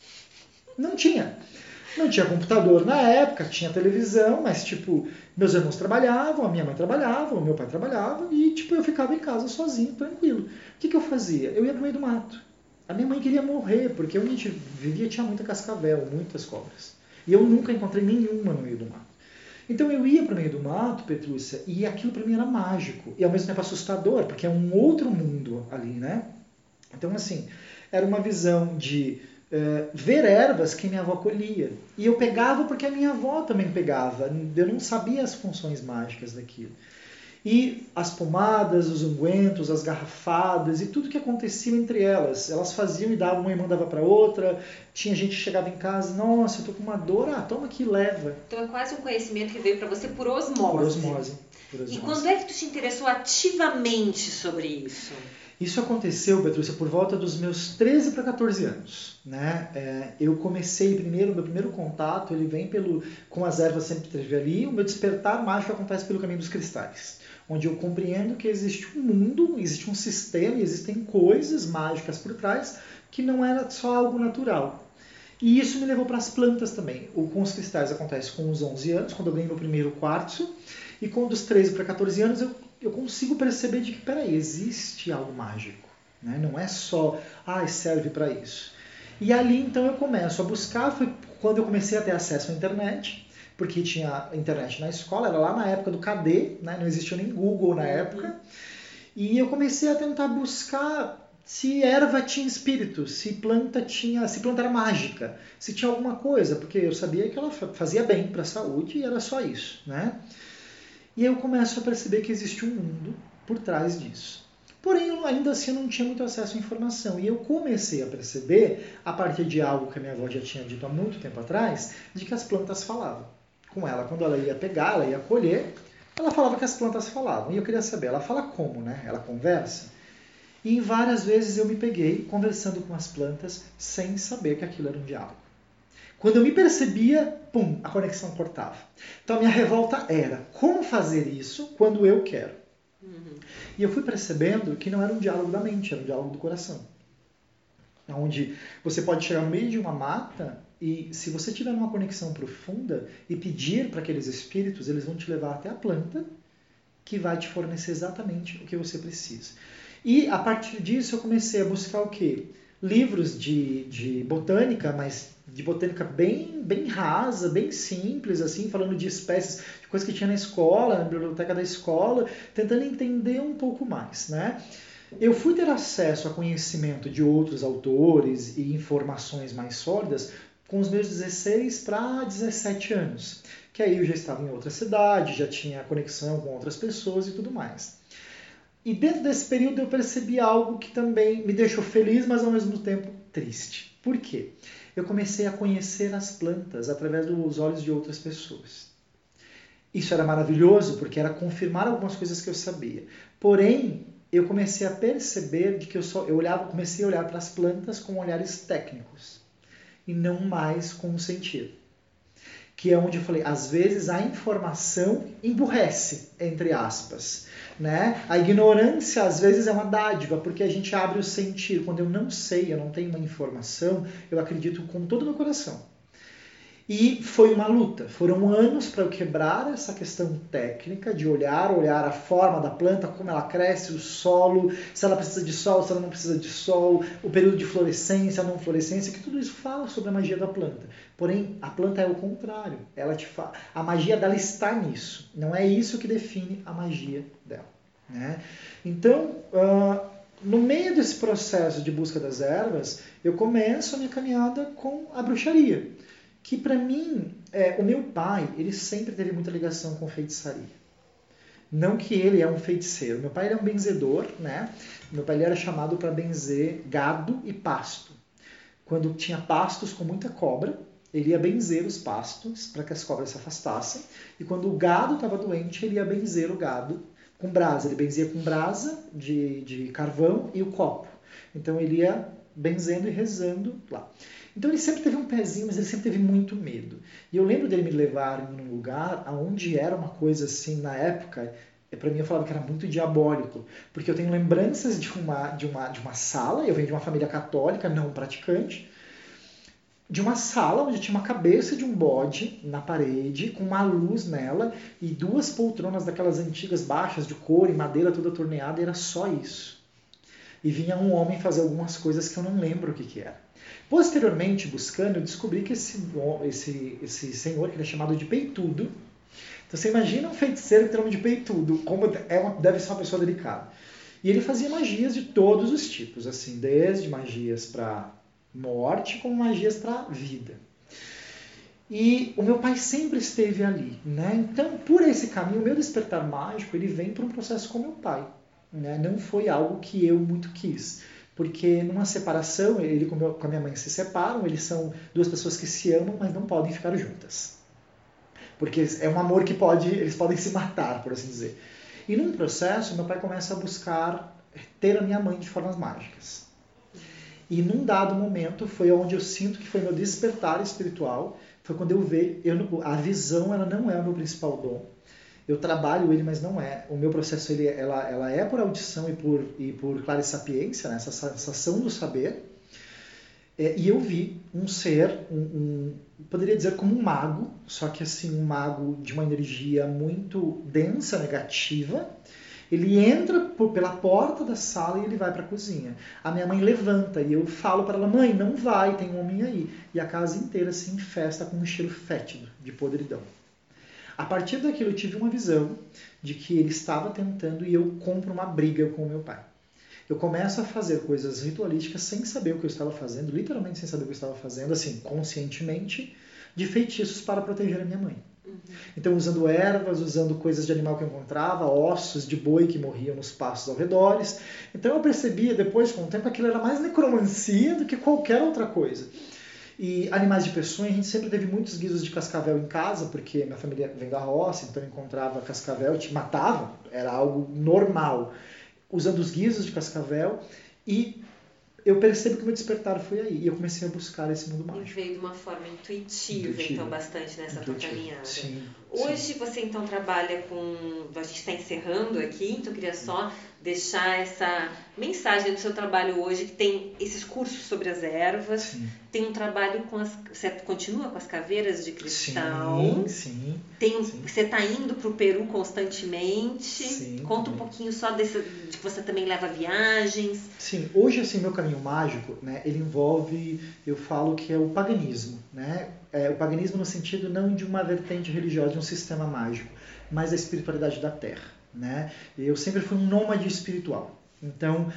Não tinha. Não tinha computador na época, tinha televisão, mas, tipo, meus irmãos trabalhavam, a minha mãe trabalhava, o meu pai trabalhava, e, tipo, eu ficava em casa sozinho, tranquilo. O que eu fazia? Eu ia pro meio do mato. A minha mãe queria morrer, porque onde a gente vivia tinha muita cascavel, muitas cobras. E eu nunca encontrei nenhuma no meio do mato. Então eu ia para o meio do mato, Petrúcia, e aquilo para mim era mágico. E ao mesmo tempo assustador, porque é um outro mundo ali, né? Então, assim, era uma visão de ver ervas que minha avó colhia. E eu pegava porque a minha avó também pegava. Eu não sabia as funções mágicas daquilo. E as pomadas, os ungüentos, as garrafadas e tudo que acontecia entre elas. Elas faziam e davam, uma irmã dava para outra. Tinha gente que chegava em casa, nossa, eu tô com uma dor, toma aqui, leva. Então é quase um conhecimento que veio para você por osmose. Por osmose. E quando é que tu te interessou ativamente sobre isso? Isso aconteceu, Petrúcia, por volta dos meus 13 para 14 anos. Né? Eu comecei meu primeiro contato, ele vem com as ervas, sempre teve ali. O meu despertar mágico acontece pelo caminho dos cristais, onde eu compreendo que existe um mundo, existe um sistema, existem coisas mágicas por trás, que não era só algo natural. E isso me levou para as plantas também. Com os cristais acontece com os 11 anos, quando eu ganhei meu primeiro quartzo, e com dos 13 para 14 anos eu consigo perceber de que, peraí, existe algo mágico. Né? Não é só, serve para isso. E ali então eu começo a buscar, foi quando eu comecei a ter acesso à internet, porque tinha internet na escola, era lá na época do KD, né? Não existia nem Google na época, e eu comecei a tentar buscar se erva tinha espírito, se planta era mágica, se tinha alguma coisa, porque eu sabia que ela fazia bem para a saúde e era só isso, né? E eu começo a perceber que existe um mundo por trás disso. Porém, ainda assim eu não tinha muito acesso à informação. E eu comecei a perceber, a partir de algo que a minha avó já tinha dito há muito tempo atrás, de que as plantas falavam. Com ela, quando ela ia pegar, ela ia colher, ela falava que as plantas falavam. E eu queria saber, ela fala como, né? Ela conversa? E várias vezes eu me peguei conversando com as plantas sem saber que aquilo era um diálogo. Quando eu me percebia, pum, a conexão cortava. Então a minha revolta era, como fazer isso quando eu quero? E eu fui percebendo que não era um diálogo da mente, era um diálogo do coração. Onde você pode chegar no meio de uma mata e se você tiver uma conexão profunda e pedir para aqueles espíritos, eles vão te levar até a planta que vai te fornecer exatamente o que você precisa. E a partir disso eu comecei a buscar o quê? Livros de botânica, mas de botânica bem rasa, bem simples, assim, falando de espécies, de coisas que tinha na escola, na biblioteca da escola, tentando entender um pouco mais, né? Eu fui ter acesso a conhecimento de outros autores e informações mais sólidas com os meus 16 para 17 anos, que aí eu já estava em outra cidade, já tinha conexão com outras pessoas e tudo mais. E dentro desse período eu percebi algo que também me deixou feliz, mas ao mesmo tempo triste. Por quê? Eu comecei a conhecer as plantas através dos olhos de outras pessoas. Isso era maravilhoso, porque era confirmar algumas coisas que eu sabia. Porém, eu comecei a perceber de que comecei a olhar para as plantas com olhares técnicos e não mais com o sentido. Que é onde eu falei, às vezes a informação emburrece, entre aspas. Né? A ignorância às vezes é uma dádiva, porque a gente abre o sentir. Quando eu não sei, eu não tenho uma informação, eu acredito com todo o meu coração. E foi uma luta. Foram anos para eu quebrar essa questão técnica de olhar a forma da planta, como ela cresce, o solo, se ela precisa de sol, se ela não precisa de sol, o período de florescência, não florescência, que tudo isso fala sobre a magia da planta. Porém, a planta é o contrário. A magia dela está nisso. Não é isso que define a magia dela. Né? Então, no meio desse processo de busca das ervas, eu começo a minha caminhada com a bruxaria. Que para mim, o meu pai, ele sempre teve muita ligação com feitiçaria. Não que ele é um feiticeiro. Meu pai ele é um benzedor, né? Meu pai ele era chamado para benzer gado e pasto. Quando tinha pastos com muita cobra, ele ia benzer os pastos para que as cobras se afastassem. E quando o gado estava doente, ele ia benzer o gado com brasa. Ele benzia com brasa de carvão e o copo. Então ele ia benzendo e rezando lá. Então ele sempre teve um pezinho, mas ele sempre teve muito medo. E eu lembro dele me levar em um lugar onde era uma coisa assim, na época, para mim eu falava que era muito diabólico. Porque eu tenho lembranças de uma sala, eu venho de uma família católica, não praticante, de uma sala onde tinha uma cabeça de um bode na parede, com uma luz nela, e 2 poltronas daquelas antigas baixas de couro e madeira toda torneada, e era só isso. E vinha um homem fazer algumas coisas que eu não lembro o que era. Posteriormente, buscando, eu descobri que esse senhor, que ele é chamado de peitudo. Então você imagina um feiticeiro que tem nome de peitudo, como deve ser uma pessoa delicada. E ele fazia magias de todos os tipos, assim, desde magias para morte, como magias para vida. E o meu pai sempre esteve ali, né? Então, por esse caminho, o meu despertar mágico, ele vem por um processo com meu pai, né? Não foi algo que eu muito quis. Porque numa separação, ele com a minha mãe se separam, eles são 2 pessoas que se amam, mas não podem ficar juntas. Porque é um amor que eles podem se matar, por assim dizer. E num processo, meu pai começa a buscar ter a minha mãe de formas mágicas. E num dado momento, foi onde eu sinto que foi meu despertar espiritual, foi quando eu vejo, a visão ela não é o meu principal dom. Eu trabalho ele, mas não é. O meu processo ela é por audição e por clarissapiência, né? Essa sensação do saber. E eu vi um ser, poderia dizer como um mago, só que assim um mago de uma energia muito densa, negativa. Ele entra pela porta da sala e ele vai para a cozinha. A minha mãe levanta e eu falo para ela: mãe, não vai, tem um homem aí. E a casa inteira se infesta com um cheiro fétido de podridão. A partir daquilo eu tive uma visão de que ele estava tentando e eu compro uma briga com o meu pai. Eu começo a fazer coisas ritualísticas sem saber o que eu estava fazendo, literalmente sem saber o que eu estava fazendo, assim, conscientemente, de feitiços para proteger a minha mãe. Então, usando ervas, usando coisas de animal que eu encontrava, ossos de boi que morriam nos pastos ao redor. Então eu percebia depois, com o tempo, que aquilo era mais necromancia do que qualquer outra coisa. E animais de peçonha, a gente sempre teve muitos guizos de cascavel em casa, porque minha família vem da roça, então eu encontrava cascavel, te matava, era algo normal. Usando os guizos de cascavel, e eu percebo que o meu despertar foi aí. E eu comecei a buscar esse mundo mágico. E veio de uma forma intuitiva. Então, bastante nessa tua caminhada. Sim, Hoje você então trabalha com... A gente está encerrando aqui, então eu queria só deixar essa mensagem do seu trabalho hoje, que tem esses cursos sobre as ervas, Sim. Tem um trabalho com você continua com as caveiras de cristal. Sim. Você está indo para o Peru constantemente. Sim, Conta um pouquinho só de que você também leva viagens. Sim, hoje assim, meu caminho mágico, né, ele envolve, eu falo que é o paganismo, né? O paganismo no sentido não de uma vertente religiosa, de um sistema mágico, mas da espiritualidade da Terra. Né? Eu sempre fui um nômade espiritual. Então,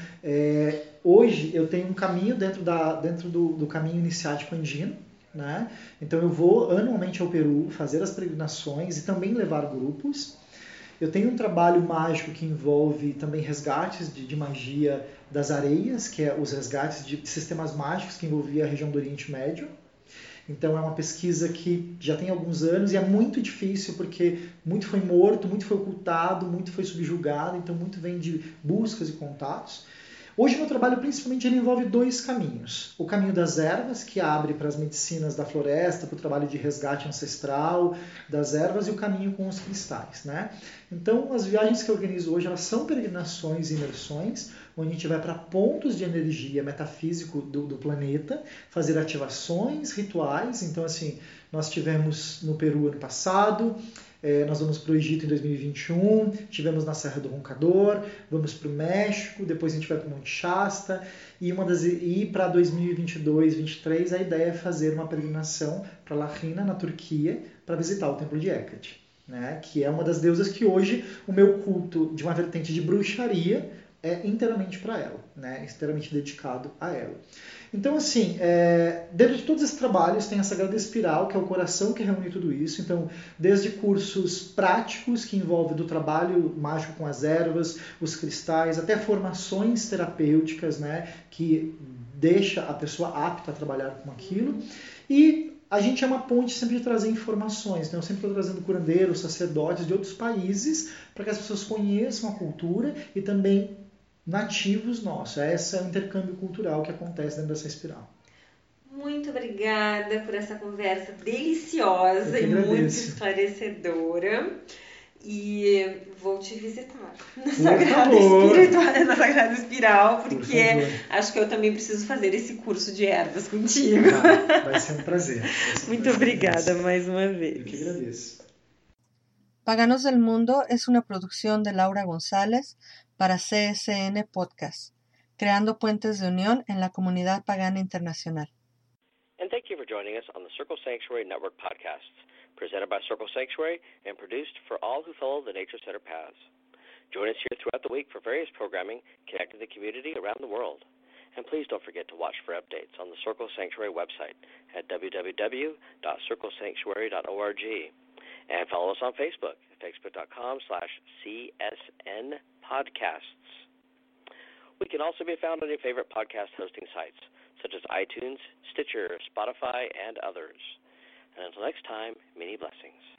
hoje eu tenho um caminho dentro do caminho iniciático andino. Né? Então, eu vou anualmente ao Peru fazer as peregrinações e também levar grupos. Eu tenho um trabalho mágico que envolve também resgates de magia das areias, que é os resgates de sistemas mágicos que envolvia a região do Oriente Médio. Então é uma pesquisa que já tem alguns anos e é muito difícil porque muito foi morto, muito foi ocultado, muito foi subjugado, então muito vem de buscas e contatos. Hoje meu trabalho principalmente ele envolve 2 caminhos. O caminho das ervas, que abre para as medicinas da floresta, para o trabalho de resgate ancestral das ervas, e o caminho com os cristais, né? Então as viagens que eu organizo hoje elas são peregrinações e imersões, onde a gente vai para pontos de energia metafísico do planeta, fazer ativações, rituais. Então assim, nós tivemos no Peru ano passado, nós vamos para o Egito em 2021, tivemos na Serra do Roncador, vamos para o México, depois a gente vai para o Monte Shasta, e para 2022, 2023 a ideia é fazer uma peregrinação para Lahaina, na Turquia, para visitar o Templo de Hecate, né? Que é uma das deusas que hoje o meu culto de uma vertente de bruxaria é inteiramente para ela, né? Inteiramente dedicado a ela. Então, assim, dentro de todos esses trabalhos tem a Sagrada Espiral, que é o coração que reúne tudo isso. Então, desde cursos práticos, que envolvem do trabalho mágico com as ervas, os cristais, até formações terapêuticas, né, que deixa a pessoa apta a trabalhar com aquilo. E a gente é uma ponte sempre de trazer informações. Então, eu sempre estou trazendo curandeiros, sacerdotes de outros países, para que as pessoas conheçam a cultura e também nativos nossos. Esse é o intercâmbio cultural que acontece dentro dessa espiral. Muito obrigada por essa conversa deliciosa e muito esclarecedora. E vou te visitar na Sagrada Espiral, porque acho que eu também preciso fazer esse curso de ervas contigo. Vai ser um prazer. Muito obrigada mais uma vez. Eu que agradeço. Paganos del Mundo es una producción de Laura González para CSN Podcast, creando puentes de unión en la comunidad pagana internacional. And thank you for joining us on the Circle Sanctuary Network podcasts, presented by Circle Sanctuary and produced for all who follow the Nature Center paths. Join us here throughout the week for various programming connecting the community around the world. And please don't forget to watch for updates on the Circle Sanctuary website at www.circlesanctuary.org. And follow us on Facebook at facebook.com/CSN Podcasts. We can also be found on your favorite podcast hosting sites, such as iTunes, Stitcher, Spotify, and others. And until next time, many blessings.